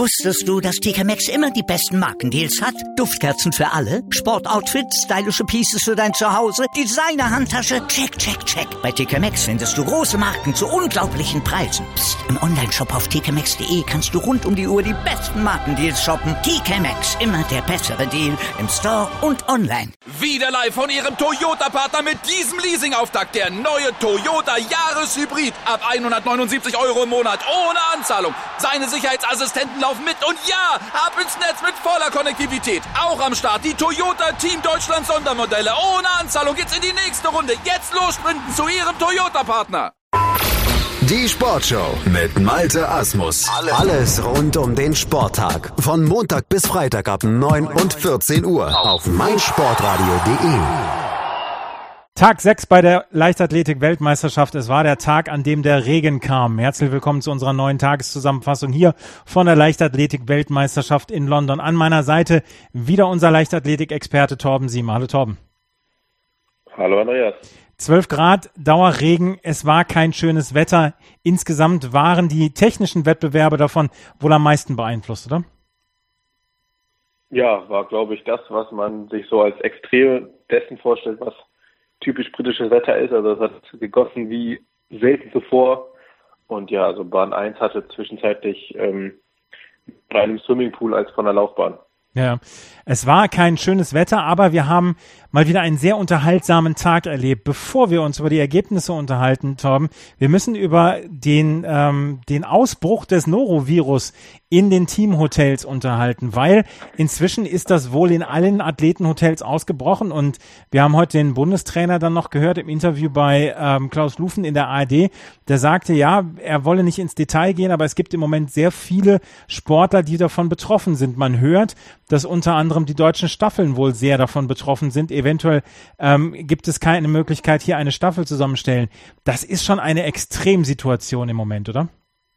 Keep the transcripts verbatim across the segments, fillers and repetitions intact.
Wusstest du, dass T K Maxx immer die besten Markendeals hat? Duftkerzen für alle, Sportoutfits, stylische Pieces für dein Zuhause, Designer-Handtasche, check, check, check. Bei T K Maxx findest du große Marken zu unglaublichen Preisen. Psst. Im Onlineshop auf t k maxx punkt d e kannst du rund um die Uhr die besten Markendeals shoppen. T K Maxx, immer der bessere Deal im Store und online. Wieder live von Ihrem Toyota-Partner mit diesem Leasing-Auftakt. Der neue Toyota Jahreshybrid. Ab hundertneunundsiebzig Euro im Monat ohne Anzahlung. Seine Sicherheitsassistenten laufen mit und ja, ab ins Netz mit voller Konnektivität. Auch am Start die Toyota Team Deutschland Sondermodelle. Ohne Anzahlung geht's in die nächste Runde. Jetzt los sprinten zu Ihrem Toyota-Partner. Die Sportshow mit Malte Asmus. Alles rund um den Sporttag. Von Montag bis Freitag ab neun und vierzehn Uhr auf meinsportradio punkt de. Tag sechs bei der Leichtathletik-Weltmeisterschaft. Es war der Tag, an dem der Regen kam. Herzlich willkommen zu unserer neuen Tageszusammenfassung hier von der Leichtathletik-Weltmeisterschaft in London. An meiner Seite wieder unser Leichtathletik-Experte Torben Siemer. Hallo Torben. Hallo Andreas. zwölf Grad, Dauerregen, es war kein schönes Wetter. Insgesamt waren die technischen Wettbewerbe davon wohl am meisten beeinflusst, oder? Ja, war, glaube ich, das, was man sich so als Extreme dessen vorstellt, was typisch britisches Wetter ist. Also es hat gegossen wie selten zuvor. Und ja, also Bahn eins hatte zwischenzeitlich ähm, bei einem Swimmingpool als von der Laufbahn. Ja, es war kein schönes Wetter, aber wir haben mal wieder einen sehr unterhaltsamen Tag erlebt. Bevor wir uns über die Ergebnisse unterhalten, Torben, wir müssen über den ähm, den Ausbruch des Norovirus in den Teamhotels unterhalten, weil inzwischen ist das wohl in allen Athletenhotels ausgebrochen und wir haben heute den Bundestrainer dann noch gehört im Interview bei ähm, Klaus Lufen in der A R D, der sagte, ja, er wolle nicht ins Detail gehen, aber es gibt im Moment sehr viele Sportler, die davon betroffen sind. Man hört, dass unter anderem die deutschen Staffeln wohl sehr davon betroffen sind. Eventuell ähm, gibt es keine Möglichkeit, hier eine Staffel zusammenstellen. Das ist schon eine Extremsituation im Moment, oder?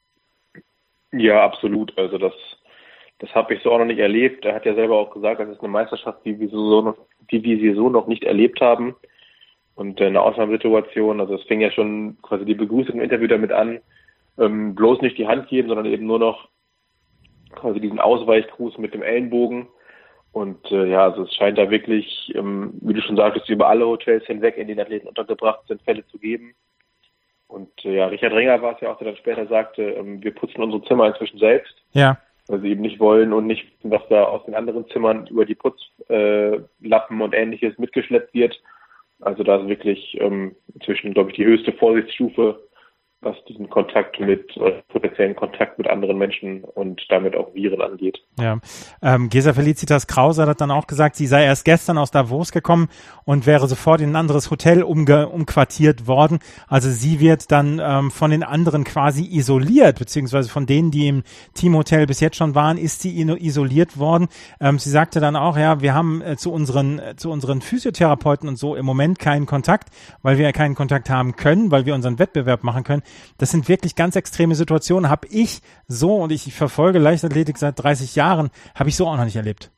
Ja, absolut. Also das, das habe ich so auch noch nicht erlebt. Er hat ja selber auch gesagt, das ist eine Meisterschaft, die wir so noch, die wir sie so noch nicht erlebt haben. Und eine Ausnahmesituation, also es fing ja schon quasi die Begrüßung im Interview damit an, ähm, bloß nicht die Hand geben, sondern eben nur noch quasi diesen Ausweichgruß mit dem Ellenbogen. Und äh, ja, also es scheint da wirklich, ähm, wie du schon sagtest, über alle Hotels hinweg, in denen Athleten untergebracht sind, Fälle zu geben. Und äh, ja, Richard Ringer war es ja auch, der dann später sagte, ähm, wir putzen unsere Zimmer inzwischen selbst. Ja. Weil sie eben nicht wollen und nicht, was da aus den anderen Zimmern über die Putzlappen äh, und Ähnliches mitgeschleppt wird. Also da ist wirklich ähm, inzwischen, glaube ich, die höchste Vorsichtsstufe, was diesen Kontakt mit, oder potenziellen Kontakt mit anderen Menschen und damit auch Viren angeht. Ja, ähm, Gesa Felicitas Krause hat dann auch gesagt, sie sei erst gestern aus Davos gekommen und wäre sofort in ein anderes Hotel umge- umquartiert worden. Also sie wird dann ähm, von den anderen quasi isoliert, beziehungsweise von denen, die im Teamhotel bis jetzt schon waren, ist sie isoliert worden. Ähm, sie sagte dann auch, ja, wir haben äh, zu unseren äh, zu unseren Physiotherapeuten und so im Moment keinen Kontakt, weil wir keinen Kontakt haben können, weil wir unseren Wettbewerb machen können. Das sind wirklich ganz extreme Situationen, habe ich so, und ich, ich verfolge Leichtathletik seit dreißig Jahren, habe ich so auch noch nicht erlebt.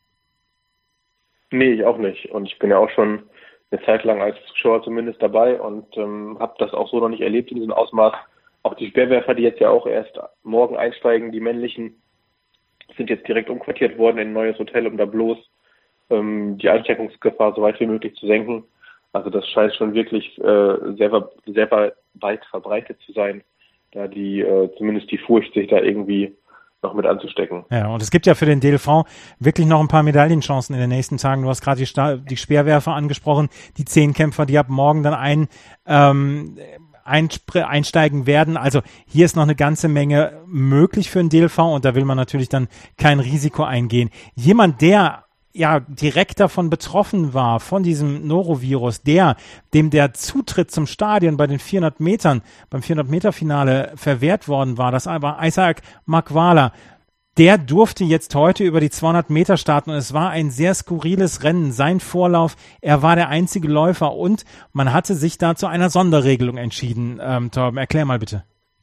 Nee, ich auch nicht. Und ich bin ja auch schon eine Zeit lang als Zuschauer zumindest dabei und ähm, habe das auch so noch nicht erlebt in diesem Ausmaß. Auch die Speerwerfer, die jetzt ja auch erst morgen einsteigen, die männlichen, sind jetzt direkt umquartiert worden in ein neues Hotel, um da bloß ähm, die Ansteckungsgefahr so weit wie möglich zu senken. Also das scheint schon wirklich äh, sehr, sehr weit verbreitet zu sein, da die äh, zumindest die Furcht, sich da irgendwie noch mit anzustecken. Ja, und es gibt ja für den D L V wirklich noch ein paar Medaillenchancen in den nächsten Tagen. Du hast gerade die, Sta- die Speerwerfer angesprochen, die Zehnkämpfer, die ab morgen dann ein, ähm, einspr- einsteigen werden. Also hier ist noch eine ganze Menge möglich für den D L V und da will man natürlich dann kein Risiko eingehen. Jemand, der ja direkt davon betroffen war, von diesem Norovirus, der, dem der Zutritt zum Stadion bei den vierhundert Metern, beim vierhundert Meter Finale verwehrt worden war, das war Isaac Makwala. Der durfte jetzt heute über die zweihundert Meter starten und es war ein sehr skurriles Rennen. Sein Vorlauf, er war der einzige Läufer und man hatte sich da zu einer Sonderregelung entschieden. Ähm, Torben, erklär mal bitte.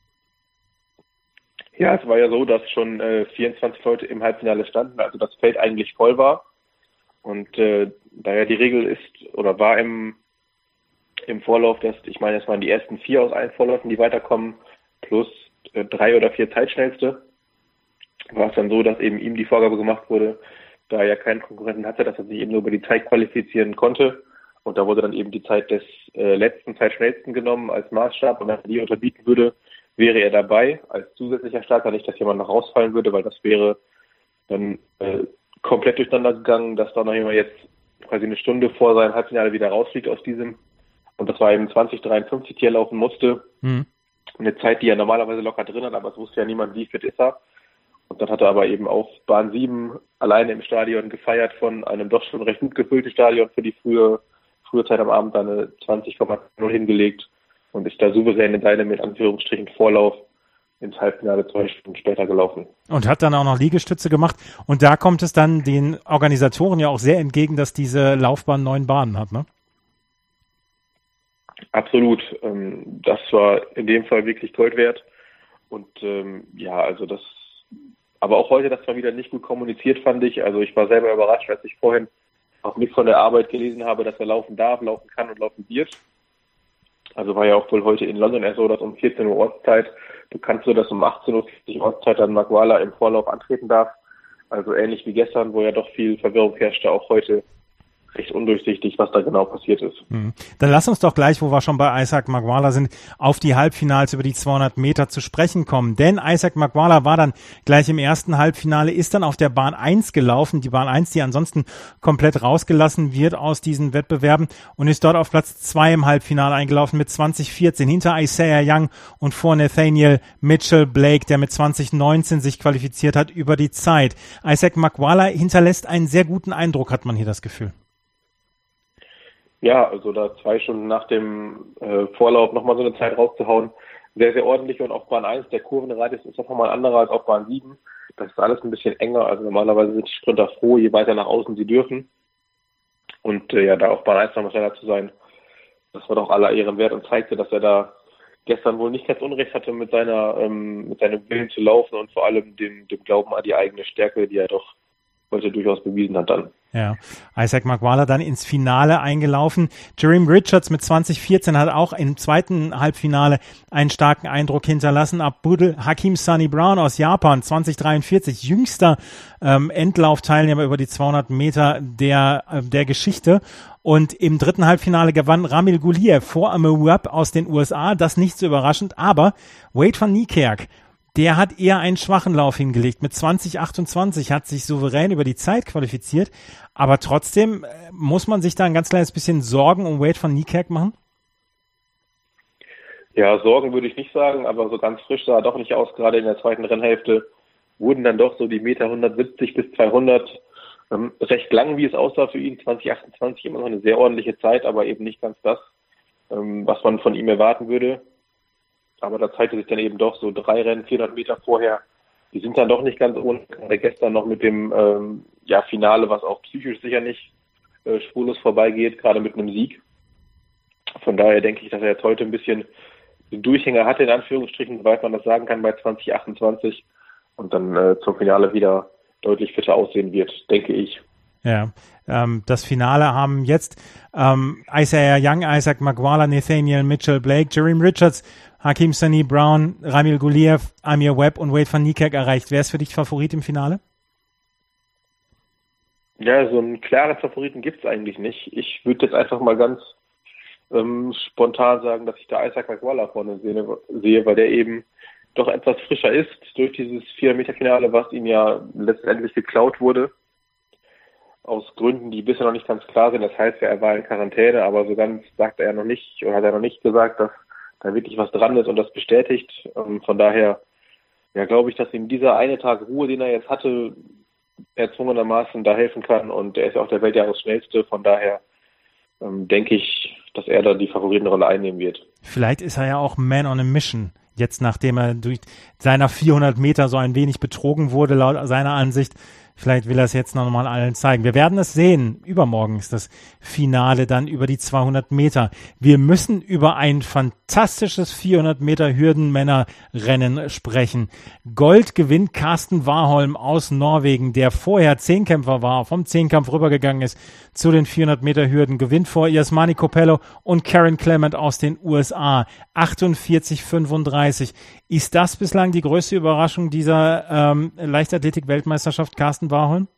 Ja, es war ja so, dass schon äh, vierundzwanzig Leute im Halbfinale standen, also das Feld eigentlich voll war. Und äh, da ja die Regel ist oder war im, im Vorlauf, dass ich meine, es waren die ersten vier aus allen Vorläufen, die weiterkommen, plus äh, drei oder vier Zeitschnellste. war es dann so, dass eben ihm die Vorgabe gemacht wurde, da er ja keinen Konkurrenten hatte, dass er sich eben nur über die Zeit qualifizieren konnte. Und da wurde dann eben die Zeit des äh, letzten Zeitschnellsten genommen als Maßstab. Und wenn er die unterbieten würde, wäre er dabei als zusätzlicher Starter, nicht, dass jemand noch rausfallen würde, weil das wäre dann äh, komplett durcheinander gegangen, dass da noch jemand jetzt quasi eine Stunde vor seinem Halbfinale wieder rausfliegt aus diesem. Und das war eben zwanzig dreiundfünfzig, die er laufen musste. Mhm. Eine Zeit, die er normalerweise locker drin hat, aber es wusste ja niemand, wie fit ist er. Und dann hat er aber eben auf Bahn sieben alleine im Stadion gefeiert von einem doch schon recht gut gefüllten Stadion für die frühe, frühe Zeit am Abend eine zwanzig Komma null hingelegt und ist da souverän in seinem, mit Anführungsstrichen, Vorlauf ins Halbfinale zwei Stunden später gelaufen. Und hat dann auch noch Liegestütze gemacht. Und da kommt es dann den Organisatoren ja auch sehr entgegen, dass diese Laufbahn neun Bahnen hat, ne? Absolut. Das war in dem Fall wirklich Gold wert. Und ähm, ja, also das, aber auch heute, das war wieder nicht gut kommuniziert, fand ich. Also ich war selber überrascht, als ich vorhin auch nichts von der Arbeit gelesen habe, dass er laufen darf, laufen kann und laufen wird. Also war ja auch wohl heute in London erst so, dass um vierzehn Uhr Ortszeit bekannt wird, dass um achtzehn Uhr vierzig Ortszeit dann Magwala im Vorlauf antreten darf. Also ähnlich wie gestern, wo ja doch viel Verwirrung herrschte, auch heute recht undurchsichtig, was da genau passiert ist. Mhm. Dann lass uns doch gleich, wo wir schon bei Isaac Magwala sind, auf die Halbfinals über die zweihundert Meter zu sprechen kommen. Denn Isaac Magwala war dann gleich im ersten Halbfinale, ist dann auf der Bahn eins gelaufen, die Bahn eins, die ansonsten komplett rausgelassen wird aus diesen Wettbewerben, und ist dort auf Platz zwei im Halbfinale eingelaufen mit zwanzig vierzehn, hinter Isaiah Young und vor Nathaniel Mitchell Blake, der mit zwanzig neunzehn sich qualifiziert hat über die Zeit. Isaac Magwala hinterlässt einen sehr guten Eindruck, hat man hier das Gefühl. Ja, also da zwei Stunden nach dem äh, Vorlauf nochmal so eine Zeit rauszuhauen, sehr, sehr ordentlich. Und auf Bahn eins, der Kurvenradius ist noch mal ein anderer als auf Bahn sieben. Das ist alles ein bisschen enger. Also normalerweise sind die Sprinter froh, je weiter nach außen sie dürfen. Und äh, ja, da auf Bahn eins nochmal schneller zu sein, das war doch aller Ehren wert und zeigte, dass er da gestern wohl nicht ganz Unrecht hatte mit seiner ähm, mit seinem Willen zu laufen und vor allem dem, dem Glauben an die eigene Stärke, die er doch heute durchaus bewiesen hat dann. Ja, Isaac Magwala dann ins Finale eingelaufen. Jereme Richards mit zwanzig vierzehn hat auch im zweiten Halbfinale einen starken Eindruck hinterlassen. Abdul Hakim Sunny Brown aus Japan, zwanzig dreiundvierzig, jüngster ähm, Endlaufteilnehmer über die zweihundert Meter der, äh, der Geschichte. Und im dritten Halbfinale gewann Ramil Guliev vor Amewab aus den U S A. Das nicht so überraschend, aber Wade van Niekerk, der hat eher einen schwachen Lauf hingelegt. Mit zwanzig achtundzwanzig hat sich souverän über die Zeit qualifiziert. Aber trotzdem äh, muss man sich da ein ganz kleines bisschen Sorgen um Wade van Niekerk machen? Ja, Sorgen würde ich nicht sagen, aber so ganz frisch sah er doch nicht aus. Gerade in der zweiten Rennhälfte wurden dann doch so die Meter hundertsiebzig bis zweihundert ähm, recht lang, wie es aussah für ihn. zwanzig achtundzwanzig immer noch eine sehr ordentliche Zeit, aber eben nicht ganz das, ähm, was man von ihm erwarten würde. Aber da zeigte sich dann eben doch so drei Rennen, vierhundert Meter vorher. Die sind dann doch nicht ganz ohne. Gestern noch mit dem ähm, ja, Finale, was auch psychisch sicher nicht äh, spurlos vorbeigeht, gerade mit einem Sieg. Von daher denke ich, dass er jetzt heute ein bisschen den Durchhänger hatte, in Anführungsstrichen, soweit man das sagen kann, bei zwanzig achtundzwanzig. Und dann äh, zum Finale wieder deutlich fitter aussehen wird, denke ich. Ja, ähm, das Finale haben jetzt ähm, Isaiah Young, Isaac Magwala, Nathaniel Mitchell Blake, Jereme Richards, Hakim Sunny Brown, Ramil Guliev, Amir Webb und Wade van Niekerk erreicht. Wer ist für dich Favorit im Finale? Ja, so einen klaren Favoriten gibt es eigentlich nicht. Ich würde jetzt einfach mal ganz ähm, spontan sagen, dass ich da Isaac Magwala vorne sehe, sehe, weil der eben doch etwas frischer ist durch dieses vierhundert Meter Finale, was ihm ja letztendlich geklaut wurde. Aus Gründen, die bisher noch nicht ganz klar sind. Das heißt, er war in Quarantäne, aber so ganz sagt er noch nicht, oder hat er noch nicht gesagt, dass da wirklich was dran ist und das bestätigt. Ähm, von daher, ja, glaube ich, dass ihm dieser eine Tag Ruhe, den er jetzt hatte, erzwungenermaßen da helfen kann. Und er ist ja auch der Weltjahresschnellste. Von daher ähm, denke ich, dass er da die Favoritenrolle einnehmen wird. Vielleicht ist er ja auch Man on a Mission. Jetzt, nachdem er durch seiner vierhundert Meter so ein wenig betrogen wurde, laut seiner Ansicht, Vielleicht will er es jetzt noch mal allen zeigen. Wir werden es sehen. Übermorgen ist das Finale dann über die zweihundert Meter. Wir müssen über ein fantastisches vierhundert Meter Hürdenmännerrennen sprechen. Gold gewinnt Karsten Warholm aus Norwegen, der vorher Zehnkämpfer war, vom Zehnkampf rübergegangen ist zu den vierhundert Meter Hürden, gewinnt vor Yasmani Copello und Karen Clement aus den U S A. achtundvierzig fünfunddreißig. Ist das bislang die größte Überraschung dieser ähm, Leichtathletik-Weltmeisterschaft, Karsten Warholm?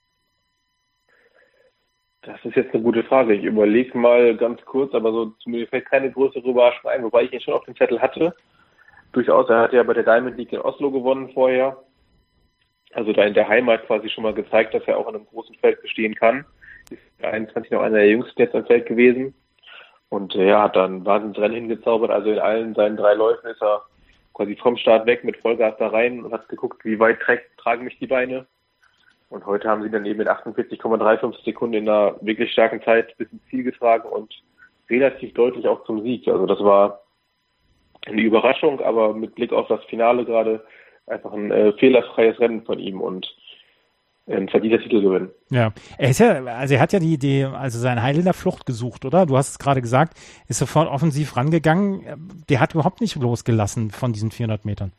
Das ist jetzt eine gute Frage. Ich überlege mal ganz kurz, aber so zu mir fällt keine größere Überraschung ein, wobei ich ihn schon auf dem Zettel hatte. Durchaus, er hat ja bei der Diamond League in Oslo gewonnen vorher. Also da in der Heimat quasi schon mal gezeigt, dass er auch in einem großen Feld bestehen kann. Ist einundzwanzig noch einer der jüngsten jetzt am Feld gewesen. Und äh, ja, hat dann Wahnsinnsrennen hingezaubert. Also in allen seinen drei Läufen ist er quasi vom Start weg mit Vollgas da rein und hat geguckt, wie weit tra- tragen mich die Beine. Und heute haben sie dann eben in achtundvierzig Komma fünfunddreißig Sekunden in einer wirklich starken Zeit bis ins Ziel getragen und relativ deutlich auch zum Sieg. Also das war eine Überraschung, aber mit Blick auf das Finale gerade einfach ein äh, fehlerfreies Rennen von ihm und ein verdienter Titelgewinn. Ja, er ist ja, also er hat ja die Idee, also seine Heil in der Flucht gesucht, oder? Du hast es gerade gesagt, ist sofort offensiv rangegangen. Der hat überhaupt nicht losgelassen von diesen vierhundert Metern.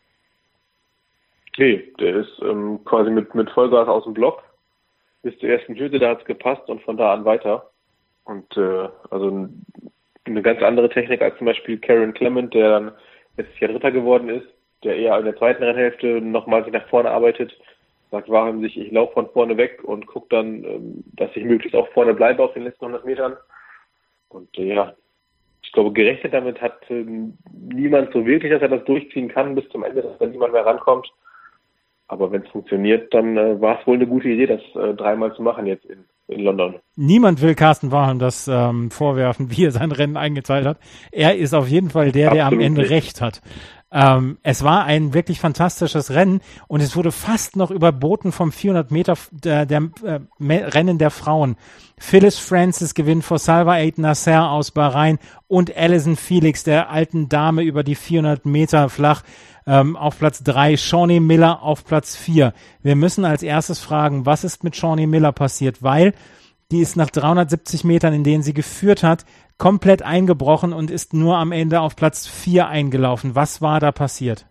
Nee, der ist ähm, quasi mit, mit Vollgas aus dem Block bis zur ersten Hürde, da hat es gepasst und von da an weiter. Und äh, also eine ganz andere Technik als zum Beispiel Karen Clement, der dann letztes Jahr Dritter geworden ist, der eher in der zweiten Rennhälfte nochmal sich nach vorne arbeitet, sagt Warholm sich, ich laufe von vorne weg und gucke dann, ähm, dass ich möglichst auch vorne bleibe auf den letzten hundert Metern. Und äh, ja, ich glaube, gerechnet damit hat ähm, niemand so wirklich, dass er das durchziehen kann bis zum Ende, dass da niemand mehr rankommt. Aber wenn es funktioniert, dann äh, war es wohl eine gute Idee, das äh, dreimal zu machen jetzt in, in London. Niemand will Karsten Warholm das ähm, vorwerfen, wie er sein Rennen eingeteilt hat. Er ist auf jeden Fall der, der Absolut am Ende nicht. Recht hat. Ähm, es war ein wirklich fantastisches Rennen und es wurde fast noch überboten vom vierhundert Meter der, der äh, Rennen der Frauen. Phyllis Francis gewinnt vor Salwa Eid Nasser aus Bahrain und Allyson Felix, der alten Dame, über die vierhundert Meter flach ähm, auf Platz drei. Shawnee Miller auf Platz vier. Wir müssen als erstes fragen, was ist mit Shawnee Miller passiert, weil die ist nach dreihundertsiebzig Metern, in denen sie geführt hat, komplett eingebrochen und ist nur am Ende auf Platz vier eingelaufen. Was war da passiert?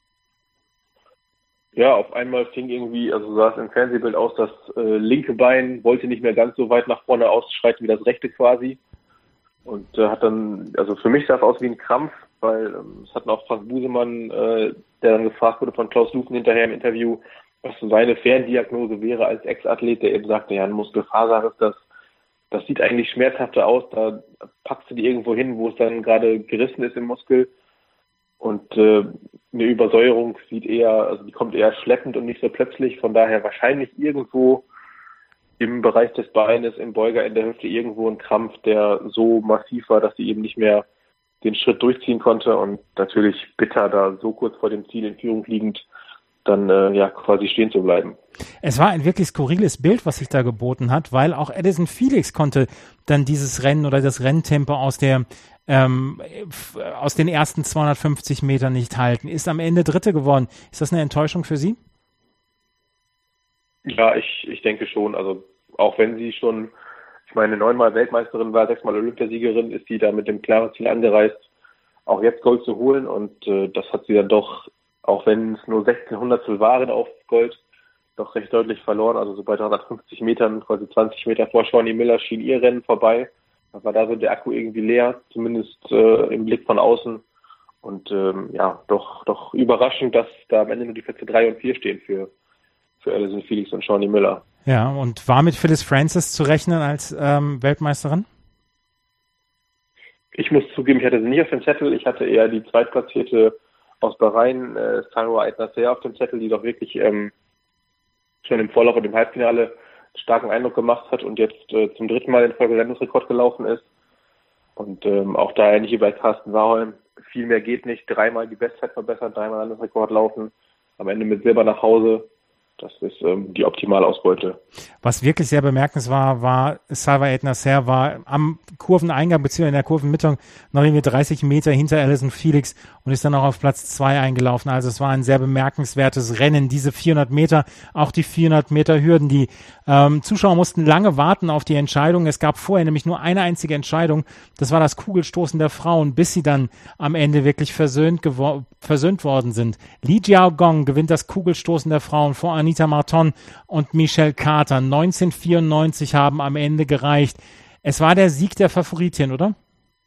Ja, auf einmal fing irgendwie, also sah es im Fernsehbild aus, das äh, linke Bein wollte nicht mehr ganz so weit nach vorne ausschreiten wie das rechte quasi. Und äh, hat dann, also für mich sah es aus wie ein Krampf, weil ähm, es hatten auch Frank Busemann, äh, der dann gefragt wurde von Klaus Lufen hinterher im Interview, was so seine Ferndiagnose wäre als Ex-Athlet, der eben sagte, ja, ein Muskelfaser ist das. Das sieht eigentlich schmerzhafter aus, da packst du die irgendwo hin, wo es dann gerade gerissen ist im Muskel. Und äh, eine Übersäuerung sieht eher, also die kommt eher schleppend und nicht so plötzlich. Von daher wahrscheinlich irgendwo im Bereich des Beines, im Beuger, in der Hüfte irgendwo ein Krampf, der so massiv war, dass sie eben nicht mehr den Schritt durchziehen konnte. Und natürlich bitter, da so kurz vor dem Ziel in Führung liegend, dann äh, ja quasi stehen zu bleiben. Es war ein wirklich skurriles Bild, was sich da geboten hat, weil auch Allyson Felix konnte dann dieses Rennen oder das Renntempo aus der ähm, aus den ersten zweihundertfünfzig Metern nicht halten. Ist am Ende Dritte geworden. Ist das eine Enttäuschung für Sie? Ja, ich ich denke schon. Also auch wenn sie schon, ich meine, neunmal Weltmeisterin war, sechsmal Olympiasiegerin, ist sie da mit dem klaren Ziel angereist, auch jetzt Gold zu holen. Und äh, das hat sie dann doch, auch wenn es nur sechzehn Hundertstel waren auf Gold, doch recht deutlich verloren. Also so bei dreihundertfünfzig Metern, quasi zwanzig Meter vor Shawnee Miller, schien ihr Rennen vorbei. Da war da so der Akku irgendwie leer, zumindest äh, im Blick von außen. Und ähm, ja, doch doch überraschend, dass da am Ende nur die Plätze drei und vier stehen für, für Allyson Felix und Shawnee Miller. Ja, und war mit Phyllis Francis zu rechnen als ähm, Weltmeisterin? Ich muss zugeben, ich hatte sie nicht auf dem Zettel. Ich hatte eher die Zweitplatzierte aus Bahrain, äh, Salwa Eid Nasser, auf dem Zettel, die doch wirklich ähm, schon im Vorlauf und im Halbfinale einen starken Eindruck gemacht hat und jetzt äh, zum dritten Mal den Folge-Landesrekord gelaufen ist. Und ähm, auch da ähnlich wie bei Karsten Warholm, viel mehr geht nicht. Dreimal die Bestzeit verbessern, dreimal Landesrekord laufen, am Ende mit Silber nach Hause. Das ist ähm, die Optimalausbeute. Was wirklich sehr bemerkenswert war, war Salva Ed-Nasser war am Kurveneingang bzw. in der Kurvenmitte noch irgendwie dreißig Meter hinter Allyson Felix und ist dann auch auf Platz zwei eingelaufen. Also es war ein sehr bemerkenswertes Rennen. Diese vierhundert Meter, auch die vierhundert Meter Hürden. Die ähm, Zuschauer mussten lange warten auf die Entscheidung. Es gab vorher nämlich nur eine einzige Entscheidung. Das war das Kugelstoßen der Frauen, bis sie dann am Ende wirklich versöhnt, gewor- versöhnt worden sind. Li Jiaogong gewinnt das Kugelstoßen der Frauen vor Anita Marton und Michelle Carter. neunzehnhundertvierundneunzig haben am Ende gereicht. Es war der Sieg der Favoritin, oder?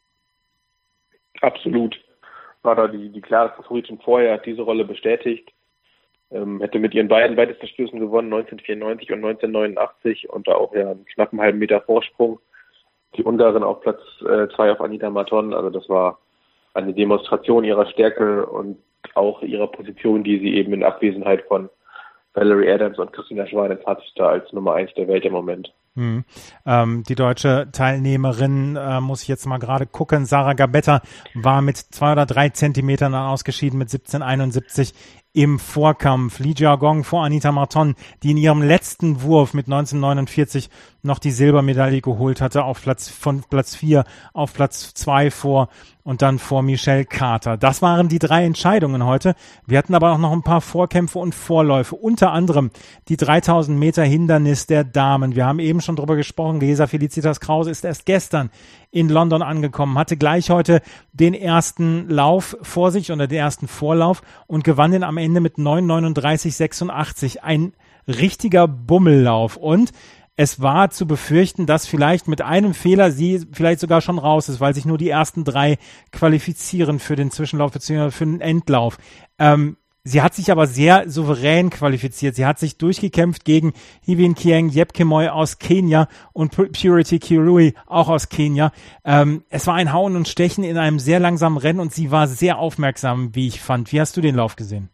Absolut. War da die, die klare Favoritin vorher, hat diese Rolle bestätigt. Ähm, hätte mit ihren beiden Weitesterstößen gewonnen, neunzehnhundertvierundneunzig und neunzehnhundertneunundachtzig und da auch ja einen knappen halben Meter Vorsprung. Die Ungarin auf Platz äh, zwei auf Anita Marton. Also das war eine Demonstration ihrer Stärke und auch ihrer Position, die sie eben in Abwesenheit von Valerie Adams und Christina Schwanitz hat da als Nummer eins der Welt im Moment. Hm. Ähm, die deutsche Teilnehmerin, äh, muss ich jetzt mal gerade gucken, Sarah Gabetta war mit zwei oder drei Zentimetern ausgeschieden mit siebzehn einundsiebzig im Vorkampf. Li Jiaogong vor Anita Marton, die in ihrem letzten Wurf mit neunzehnhundertneunundvierzig noch die Silbermedaille geholt hatte, auf Platz von Platz vier auf Platz zwei vor und dann vor Michelle Carter. Das waren die drei Entscheidungen heute. Wir hatten aber auch noch ein paar Vorkämpfe und Vorläufe, unter anderem die dreitausend Meter Hindernis der Damen. Wir haben eben schon drüber gesprochen, Gesa Felicitas Krause ist erst gestern in London angekommen, hatte gleich heute den ersten Lauf vor sich oder den ersten Vorlauf und gewann den am Ende mit neun neununddreißig sechsundachtzig. Ein richtiger Bummellauf und es war zu befürchten, dass vielleicht mit einem Fehler sie vielleicht sogar schon raus ist, weil sich nur die ersten drei qualifizieren für den Zwischenlauf bzw. für den Endlauf. Ähm, sie hat sich aber sehr souverän qualifiziert. Sie hat sich durchgekämpft gegen Hivin Kieng Jepkemoi aus Kenia und Purity Kirui auch aus Kenia. Ähm, es war ein Hauen und Stechen in einem sehr langsamen Rennen und sie war sehr aufmerksam, wie ich fand. Wie hast du den Lauf gesehen?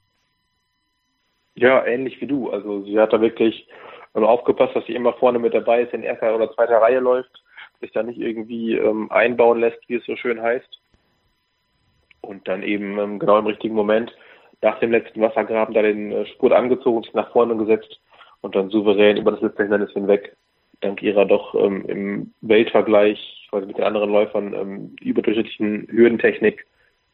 Ja, ähnlich wie du. Also sie hat da wirklich aufgepasst, dass sie immer vorne mit dabei ist, in erster oder zweiter Reihe läuft, sich da nicht irgendwie ähm, einbauen lässt, wie es so schön heißt. Und dann eben ähm, genau im richtigen Moment nach dem letzten Wassergraben da den äh, Spurt angezogen, sich nach vorne gesetzt und dann souverän über das letzte Hindernis hinweg, dank ihrer doch ähm, im Weltvergleich, also mit den anderen Läufern, ähm, überdurchschnittlichen Hürdentechnik,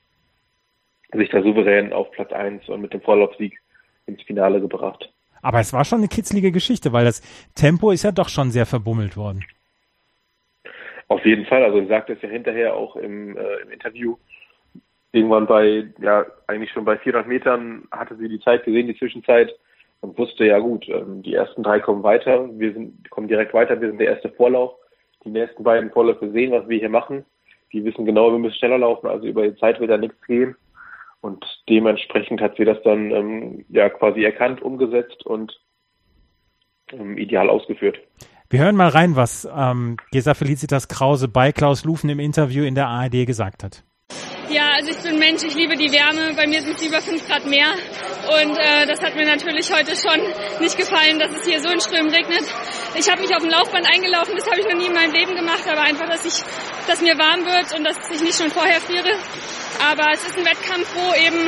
sich da souverän auf Platz eins und mit dem Vorlaufsieg ins Finale gebracht. Aber es war schon eine kitzlige Geschichte, weil das Tempo ist ja doch schon sehr verbummelt worden. Auf jeden Fall. Also sie sagte es ja hinterher auch im, äh, im Interview. Irgendwann bei, ja, eigentlich schon bei vierhundert Metern hatte sie die Zeit gesehen, die Zwischenzeit, und wusste, ja gut, ähm, die ersten drei kommen weiter, wir sind, kommen direkt weiter, wir sind der erste Vorlauf. Die nächsten beiden Vorläufe sehen, was wir hier machen. Die wissen genau, wir müssen schneller laufen, also über die Zeit wird da nichts gehen. Und dementsprechend hat sie das dann ähm, ja quasi erkannt, umgesetzt und ähm, ideal ausgeführt. Wir hören mal rein, was ähm, Gesa Felicitas Krause bei Klaus Lufen im Interview in der A R D gesagt hat. Ja, also ich bin Mensch, ich liebe die Wärme. Bei mir sind es über fünf Grad mehr. Und äh, das hat mir natürlich heute schon nicht gefallen, dass es hier so in Strömen regnet. Ich habe mich auf dem Laufband eingelaufen, das habe ich noch nie in meinem Leben gemacht, aber einfach, dass ich, dass mir warm wird und dass ich nicht schon vorher friere. Aber es ist ein Wettkampf, wo eben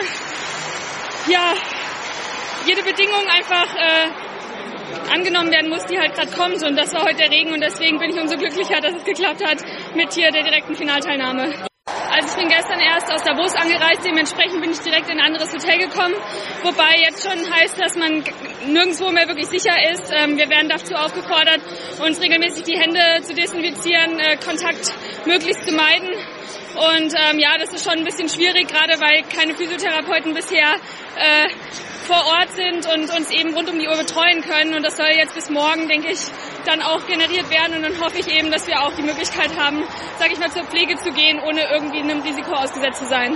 ja jede Bedingung einfach äh, angenommen werden muss, die halt gerade kommt. Und das war heute der Regen und deswegen bin ich umso glücklicher, dass es geklappt hat mit hier der direkten Finalteilnahme. Also ich bin gestern erst aus Davos angereist, dementsprechend bin ich direkt in ein anderes Hotel gekommen, wobei jetzt schon heißt, dass man nirgendwo mehr wirklich sicher ist. Wir werden dazu aufgefordert, uns regelmäßig die Hände zu desinfizieren, Kontakt möglichst zu meiden. Und ähm, ja, das ist schon ein bisschen schwierig, gerade weil keine Physiotherapeuten bisher äh, vor Ort sind und uns eben rund um die Uhr betreuen können. Und das soll jetzt bis morgen, denke ich, dann auch generiert werden. Und dann hoffe ich eben, dass wir auch die Möglichkeit haben, sage ich mal, zur Pflege zu gehen, ohne irgendwie einem Risiko ausgesetzt zu sein.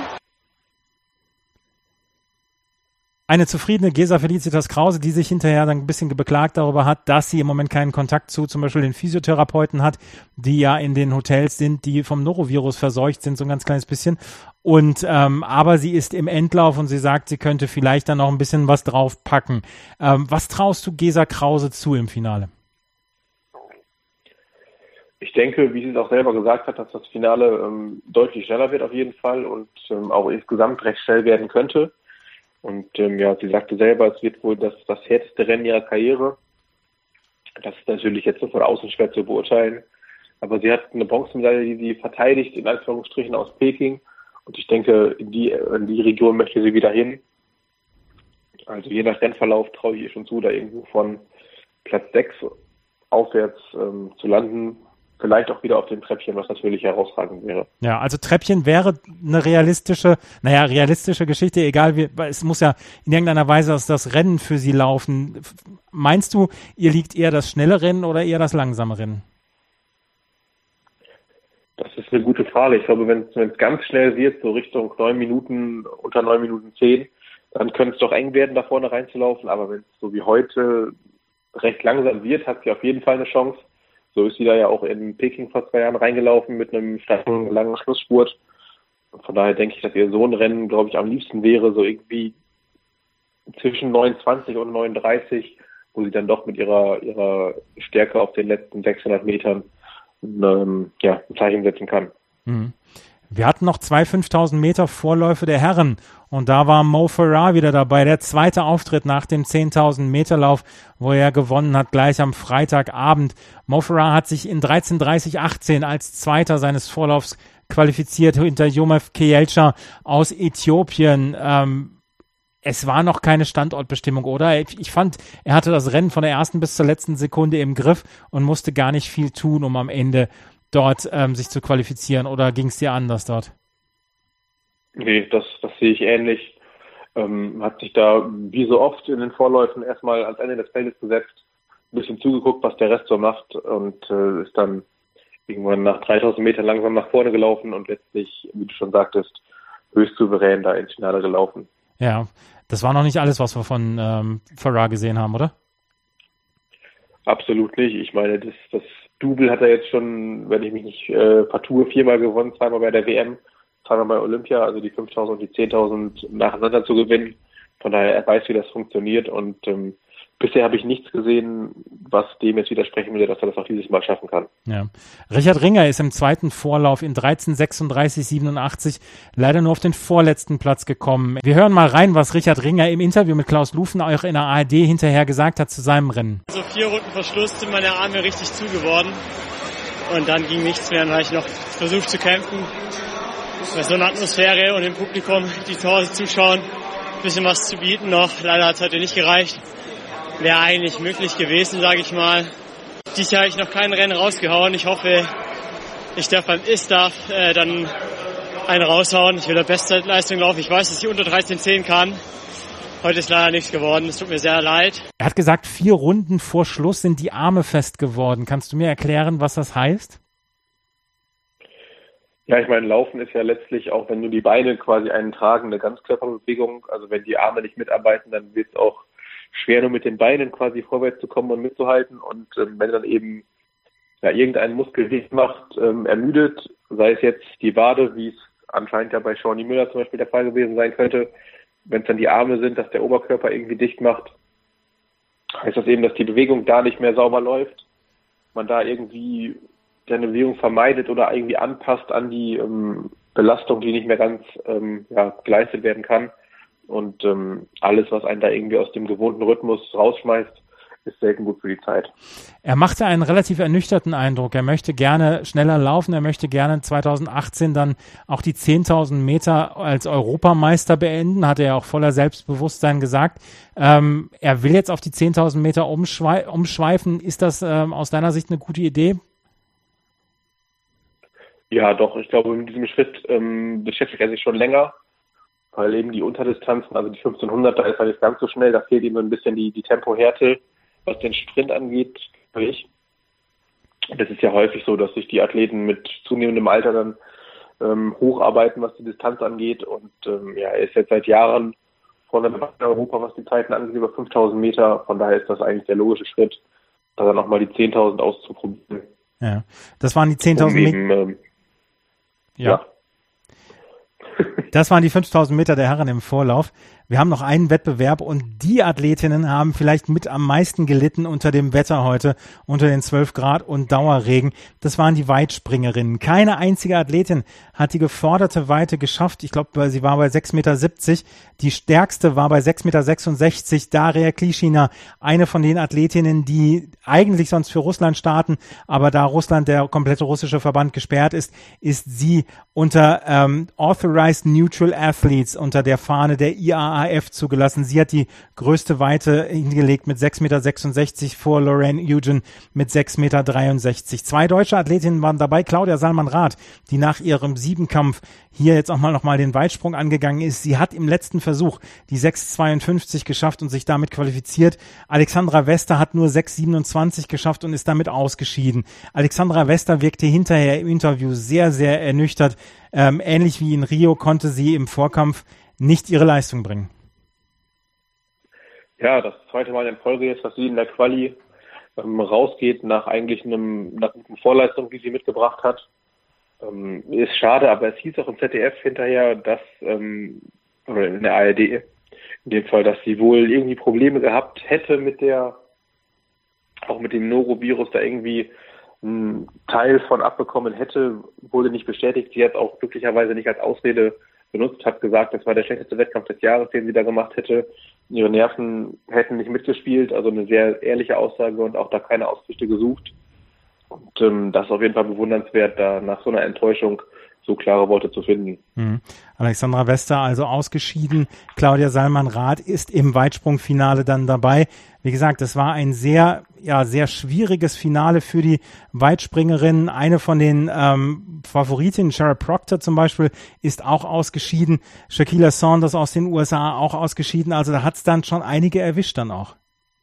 Eine zufriedene Gesa Felicitas Krause, die sich hinterher dann ein bisschen beklagt darüber hat, dass sie im Moment keinen Kontakt zu zum Beispiel den Physiotherapeuten hat, die ja in den Hotels sind, die vom Norovirus verseucht sind, so ein ganz kleines bisschen. Und ähm, aber sie ist im Endlauf und sie sagt, sie könnte vielleicht dann noch ein bisschen was draufpacken. Ähm, was traust du Gesa Krause zu im Finale? Ich denke, wie sie es auch selber gesagt hat, dass das Finale ähm, deutlich schneller wird auf jeden Fall und ähm, auch insgesamt recht schnell werden könnte. Und ähm, ja, sie sagte selber, es wird wohl das, das härteste Rennen ihrer Karriere. Das ist natürlich jetzt so von außen schwer zu beurteilen. Aber sie hat eine Bronzemedaille, die sie verteidigt, in Anführungsstrichen aus Peking. Und ich denke, in die, in die Region möchte sie wieder hin. Also je nach Rennverlauf traue ich ihr schon zu, da irgendwo von Platz sechs aufwärts ähm, zu landen. Vielleicht auch wieder auf dem Treppchen, was natürlich herausragend wäre. Ja, also Treppchen wäre eine realistische, naja, realistische Geschichte, egal wie, es muss ja in irgendeiner Weise das, das Rennen für sie laufen. Meinst du, ihr liegt eher das schnelle Rennen oder eher das langsame Rennen? Das ist eine gute Frage. Ich glaube, wenn es ganz schnell wird, so Richtung neun Minuten, unter neun Minuten zehn, dann könnte es doch eng werden, da vorne reinzulaufen. Aber wenn es so wie heute recht langsam wird, hat sie auf jeden Fall eine Chance. So ist sie da ja auch in Peking vor zwei Jahren reingelaufen mit einem starken, langen Schlussspurt. Und von daher denke ich, dass ihr so ein Rennen, glaube ich, am liebsten wäre, so irgendwie zwischen neunundzwanzig und neununddreißig, wo sie dann doch mit ihrer ihrer Stärke auf den letzten sechshundert Metern ähm, ja, ein Zeichen setzen kann. Mhm. Wir hatten noch zwei fünftausend Meter Vorläufe der Herren und da war Mo Farah wieder dabei, der zweite Auftritt nach dem zehntausend Meter Lauf, wo er gewonnen hat, gleich am Freitagabend. Mo Farah hat sich in dreizehn dreißig achtzehn als Zweiter seines Vorlaufs qualifiziert hinter Yomef Keyelcha aus Äthiopien. Ähm, es war noch keine Standortbestimmung, oder? Ich fand, er hatte das Rennen von der ersten bis zur letzten Sekunde im Griff und musste gar nicht viel tun, um am Ende dort ähm, sich zu qualifizieren, oder ging es dir anders dort? Nee, das, das sehe ich ähnlich. Ähm, hat sich da wie so oft in den Vorläufen erstmal ans Ende des Feldes gesetzt, ein bisschen zugeguckt, was der Rest so macht und äh, ist dann irgendwann nach dreitausend Metern langsam nach vorne gelaufen und letztlich, wie du schon sagtest, höchst souverän da ins Finale gelaufen. Ja, das war noch nicht alles, was wir von ähm, Farah gesehen haben, oder? Absolut nicht. Ich meine, das, das Double hat er jetzt schon, wenn ich mich nicht äh, vertue, viermal gewonnen, zweimal bei der W M, zweimal bei Olympia, also die fünftausend und die zehntausend nacheinander zu gewinnen. Von daher, er weiß, wie das funktioniert und ähm, bisher habe ich nichts gesehen, was dem jetzt widersprechen würde, dass er das auch dieses Mal schaffen kann. Ja. Richard Ringer ist im zweiten Vorlauf in dreizehn sechsunddreißig siebenundachtzig leider nur auf den vorletzten Platz gekommen. Wir hören mal rein, was Richard Ringer im Interview mit Klaus Lufen auch in der A R D hinterher gesagt hat zu seinem Rennen. So vier Runden vor Schluss sind meine Arme richtig zu geworden und dann ging nichts mehr. Dann habe ich noch versucht zu kämpfen. Bei so einer Atmosphäre und im Publikum, die zu Hause zuschauen, ein bisschen was zu bieten noch. Leider hat es heute nicht gereicht. Wäre eigentlich möglich gewesen, sage ich mal. Dieses Jahr habe ich noch kein Rennen rausgehauen. Ich hoffe, ich darf beim I S T A F äh, dann einen raushauen. Ich will der Bestleistung laufen. Ich weiß, dass ich unter dreizehn zehn kann. Heute ist leider nichts geworden. Es tut mir sehr leid. Er hat gesagt, vier Runden vor Schluss sind die Arme fest geworden. Kannst du mir erklären, was das heißt? Ja, ich meine, Laufen ist ja letztlich auch, wenn nur die Beine quasi einen tragen, eine Ganzkörperbewegung. Also wenn die Arme nicht mitarbeiten, dann wird es auch schwer, nur mit den Beinen quasi vorwärts zu kommen und mitzuhalten. Und ähm, wenn dann eben ja, irgendein Muskel dicht macht, ähm, ermüdet, sei es jetzt die Wade, wie es anscheinend ja bei Shawnee Müller zum Beispiel der Fall gewesen sein könnte, wenn es dann die Arme sind, dass der Oberkörper irgendwie dicht macht, heißt das eben, dass die Bewegung da nicht mehr sauber läuft, man da irgendwie seine Bewegung vermeidet oder irgendwie anpasst an die ähm, Belastung, die nicht mehr ganz ähm, ja, geleistet werden kann. Und ähm, alles, was einen da irgendwie aus dem gewohnten Rhythmus rausschmeißt, ist selten gut für die Zeit. Er machte einen relativ ernüchterten Eindruck. Er möchte gerne schneller laufen. Er möchte gerne zweitausendachtzehn dann auch die zehntausend Meter als Europameister beenden, hat er ja auch voller Selbstbewusstsein gesagt. Ähm, er will jetzt auf die zehntausend Meter umschwei- umschweifen. Ist das ähm, aus deiner Sicht eine gute Idee? Ja, doch. Ich glaube, mit diesem Schritt ähm, beschäftigt er sich schon länger, weil eben die Unterdistanzen, also die fünfzehnhundert, da ist er nicht ganz so schnell, da fehlt ihm ein bisschen die, die Tempohärte, was den Sprint angeht, glaube ich. Das ist ja häufig so, dass sich die Athleten mit zunehmendem Alter dann ähm, hocharbeiten, was die Distanz angeht. Und ähm, ja, er ist jetzt seit Jahren vorne in Europa, was die Zeiten angeht, über fünftausend Meter. Von daher ist das eigentlich der logische Schritt, da dann nochmal die zehntausend auszuprobieren. Ja, das waren die zehntausend Meter. Um ähm, ja. ja. Das waren die fünftausend Meter der Herren im Vorlauf. wir haben noch einen Wettbewerb und die Athletinnen haben vielleicht mit am meisten gelitten unter dem Wetter heute, unter den zwölf Grad und Dauerregen. Das waren die Weitspringerinnen. Keine einzige Athletin hat die geforderte Weite geschafft. Ich glaube, sie war bei sechs Meter siebzig. Die stärkste war bei sechs Meter sechsundsechzig. Daria Klischina, eine von den Athletinnen, die eigentlich sonst für Russland starten, aber da Russland, der komplette russische Verband, gesperrt ist, ist sie unter ähm, Authorized Neutral Athletes, unter der Fahne der I A A F zugelassen. Sie hat die größte Weite hingelegt mit sechs Meter sechsundsechzig vor Lorraine Eugen mit sechs Meter dreiundsechzig. Zwei deutsche Athletinnen waren dabei. Claudia Salman-Rath, die nach ihrem Siebenkampf hier jetzt auch mal nochmal den Weitsprung angegangen ist. Sie hat im letzten Versuch die sechs zweiundfünfzig geschafft und sich damit qualifiziert. Alexandra Wester hat nur sechs siebenundzwanzig geschafft und ist damit ausgeschieden. Alexandra Wester wirkte hinterher im Interview sehr, sehr ernüchtert. Ähm, ähnlich wie in Rio konnte sie im Vorkampf nicht ihre Leistung bringen. Ja, das zweite Mal in Folge jetzt, dass sie in der Quali ähm, rausgeht nach eigentlich einem, nach einer Vorleistung, die sie mitgebracht hat. Ähm, ist schade, aber es hieß auch im Z D F hinterher, dass, ähm, oder in der A R D in dem Fall, dass sie wohl irgendwie Probleme gehabt hätte mit der, auch mit dem Norovirus, da irgendwie einen Teil von abbekommen hätte, wurde nicht bestätigt. Sie hat auch glücklicherweise nicht als Ausrede benutzt, hat gesagt, das war der schlechteste Wettkampf des Jahres, den sie da gemacht hätte. Ihre Nerven hätten nicht mitgespielt, also eine sehr ehrliche Aussage und auch da keine Ausrede gesucht. Und ähm, das ist auf jeden Fall bewundernswert, da nach so einer Enttäuschung so klare Worte zu finden. Mhm. Alexandra Wester also ausgeschieden. Claudia Salman-Rath ist im Weitsprungfinale dann dabei. Wie gesagt, das war ein sehr, ja, sehr schwieriges Finale für die Weitspringerinnen. Eine von den ähm, Favoritinnen, Shara Proctor zum Beispiel, ist auch ausgeschieden. Shaquilla Saunders aus den U S A auch ausgeschieden. Also da hat es dann schon einige erwischt dann auch.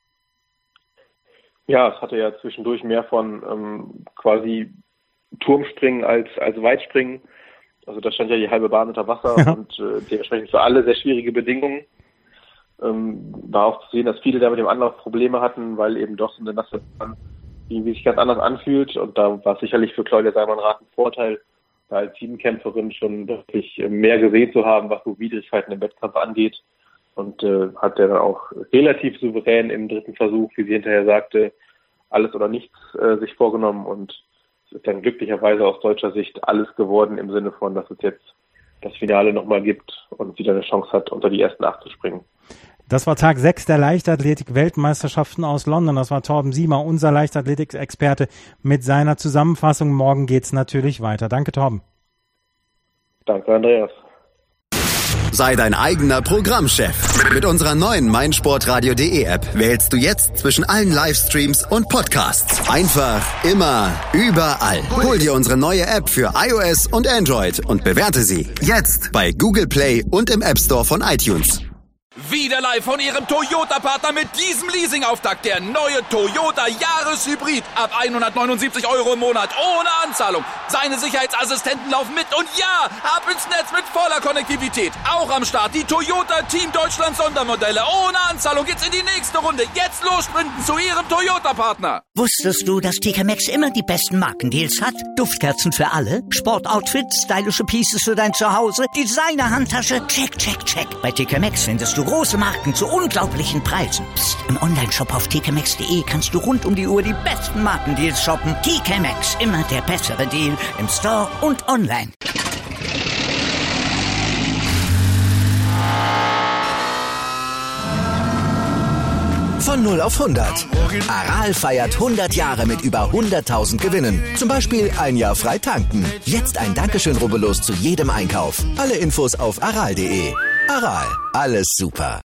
Ja, es hatte ja zwischendurch mehr von ähm, quasi Turmspringen als als Weitspringen. Also da stand ja die halbe Bahn unter Wasser ja. und äh, dementsprechend für alle sehr schwierige Bedingungen. Ähm, war auch zu sehen, dass viele da mit dem Anlauf Probleme hatten, weil eben doch so eine nasse Bahn irgendwie sich ganz anders anfühlt. Und da war sicherlich für Claudia Salman-Rath ein Vorteil, da als Siebenkämpferin schon wirklich mehr gesehen zu haben, was so Widrigkeiten im Wettkampf angeht. Und äh, hat er dann auch relativ souverän im dritten Versuch, wie sie hinterher sagte, alles oder nichts äh, sich vorgenommen. Und es ist dann glücklicherweise aus deutscher Sicht alles geworden im Sinne von, dass es jetzt das Finale nochmal gibt und wieder eine Chance hat, unter die ersten acht zu springen. Das war Tag sechs der Leichtathletik-Weltmeisterschaften aus London. Das war Torben Siemer, unser Leichtathletik-Experte, mit seiner Zusammenfassung. Morgen geht's natürlich weiter. Danke, Torben. Danke, Andreas. Sei dein eigener Programmchef. Mit unserer neuen meinsportradio punkt de App wählst du jetzt zwischen allen Livestreams und Podcasts. Einfach, immer, überall. Hol dir unsere neue App für iOS und Android und bewerte sie jetzt bei Google Play und im App Store von iTunes. Wieder live von Ihrem Toyota-Partner mit diesem Leasing-Auftakt. Der neue Toyota Jahreshybrid. Ab hundertneunundsiebzig Euro im Monat. Ohne Anzahlung. Seine Sicherheitsassistenten laufen mit. Und ja, ab ins Netz mit voller Konnektivität. Auch am Start die Toyota Team Deutschland Sondermodelle. Ohne Anzahlung geht's in die nächste Runde. Jetzt los sprinten zu Ihrem Toyota-Partner. Wusstest du, dass T K Maxx immer die besten Markendeals hat? Duftkerzen für alle, Sportoutfits, stylische Pieces für dein Zuhause, Designer-Handtasche, check, check, check. Bei T K Maxx findest du große Marken zu unglaublichen Preisen. Psst. Im Onlineshop auf t k maxx punkt de kannst du rund um die Uhr die besten Markendeals shoppen. T K Maxx, immer der bessere Deal im Store und online. Von null auf hundert. Aral feiert hundert Jahre mit über hunderttausend Gewinnen. Zum Beispiel ein Jahr frei tanken. Jetzt ein Dankeschön, rubbellos zu jedem Einkauf. Alle Infos auf aral punkt de. Aral, alles super.